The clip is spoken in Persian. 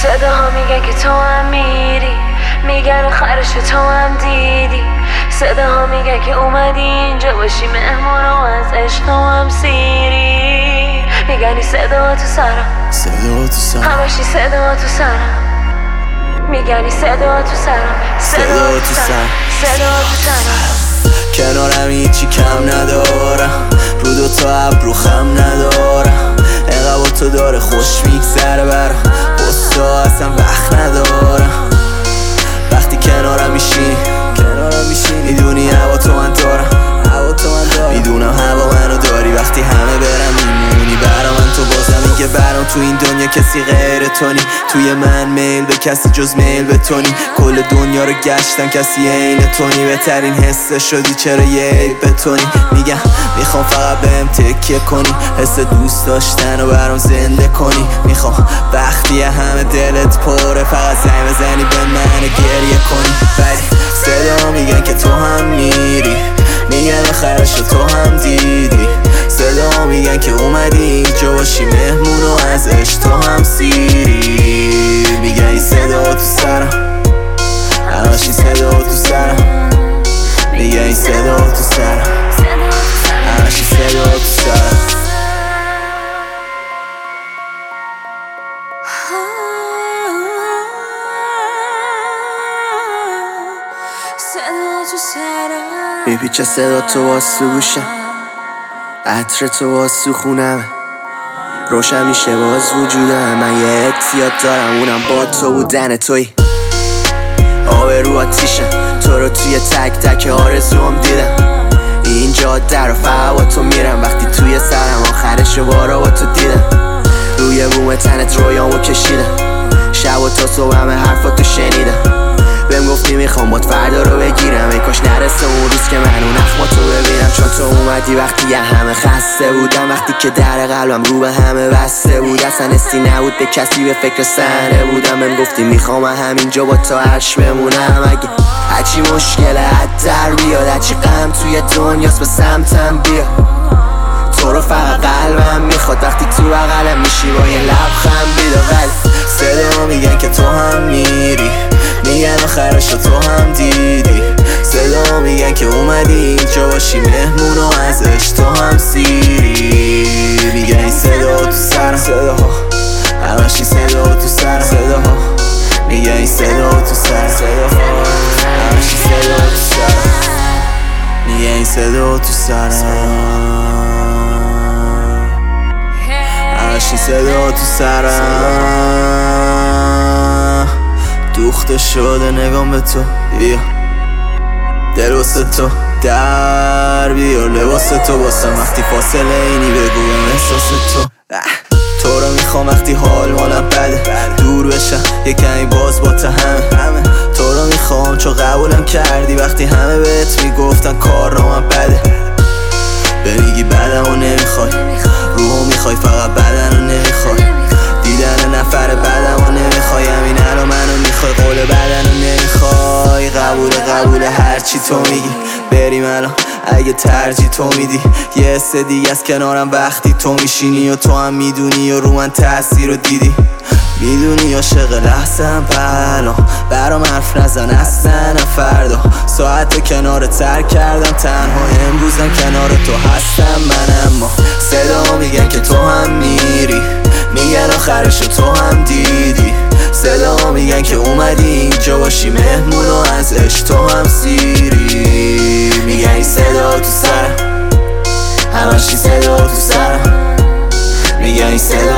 صداها میگن که تو هم میری، میگن آخرش تو هم دیدی. صداها میگن که اومدی اینجا باشی مهمون و از عشق هم سیری. میگنی صدا تو سرم، همشی صدا تو سرم. میگنی صدا تو سرم، صدا تو سرم. کنارم هیچی کم ندارم، رو دوتا ابرو خم ندارم. انقدر با تو داره خوش میگذره برم، بستا اصلا وقت ندارم. وقتی کنارم میشینی میدونی هوا تو من دارم، میدونم هوا منو داری. وقتی همه برم میمونی برا من، تو بازم میگه برام تو این دنیا کسی غیر تو نی. توی من میل به کسی جز میل به تو نی. کل دنیا رو گشتم کسی عین تو نی. بهترین حس شدی چرا یه عیب به تو نی. میگم میخوام فقط بهم تکیه کنی، حس دوست داشتن رو برام زنده کنی. میخوام وقتی همه دلت پره فقط زنگ بزنی به من گریه کنی. ولی صدا میگن که تو هم میری، میگن آخرش تو هم دیدی. صدا میگن که اومدی اینجا باشی مهمون و از عشق تو هم سیری. میگن این صدا تو سرم، همش این صدا تو سرم. میگن این صدا تو سرم، همش این صدا تو سرم. میپیچه صدا تو واسه گوشم، عطر تو واسه خونم، روشن میشه باز وجودم. من یه اعتیاد دارم اونم با تو بودن توی. آبرو آتیشم تو رو توی تک تک آرزوام دیدم. این جاده رو فقط با تو میرم، وقتی توی سرم آخرش بارا با تو دیدم. روی بوم تنت رویامو کشیدم، شب و تا صبح همه حرفاتو شنیدم. بهم گفتی میخوام بات فردا رو بگیرم، ای کاش نرسه اون روز که من اون اخماتو ببینم. چون تو اومدی وقتی یه همه خسته بودم، وقتی که در قلبم رو به همه بسته بود. اصلا حسی نبود به کسی، به فکر صحنه بودم. بهم گفتی میخوام همینجا با تو عرش بمونم. اگه هرچی مشکل حد در بیاد، هرچی غم توی دنیاست به سمتم بیا. تو رو فقط قلبم میخواد وقتی تو بغلم میشی با یه لبخند بیدا. ولی صدا میگن که تو هم میری، میگن آخرش تو هم دیدی. صدا میگن که اومدی اینجا باشی مهمون و از عشق تو هم سیری. میگن این صدا تو سرم، صداها همش این صدا تو سرم. صداها میگن این صدا تو سرم، صداها همش این صدا تو سرم. میگن این صدا تو سرم، همش این صدا تو سرم. دوخته شده نگام به تو، بیا دل واسه تو در بیار لباس تو واسم. وقتی فاصله اینی بگویم احساس تو. تو رو میخوام وقتی حال مالم بده، دور بشم یه کمی باز با تو همه. تو رو میخوام چون قبولم کردی وقتی همه بهت میگفتن کار رو من بده. بمیگی بدم و نمیخوای، روحو میخوای فقط بدن رو نمیخوای. دیدن نفر بدم و نمیخوای، همین الان منو میخوای. قول بدن رو نمیخوای، قبوله هرچی تو میگی. بریم الان اگه ترجیح تو میدی. یه حس دیگه از کنارم وقتی تو میشینی و تو هم میدونی و رو من تأثیر رو دیدی. میدونی عاشق لحظه‌ام پهلا، برام حرف نزن اصلا فردا. ساعت کنار ترک کردم تنها، امروزم کنار تو هستم من. اما صدا میگن که تو هم میری، میگن آخرش تو هم دیدی. صدا میگن که اومدی اینجا باشی مهمون و از عشق تو هم سیری. میگن این صدا تو سرم، همش این صدا تو سرم. میگن این صدا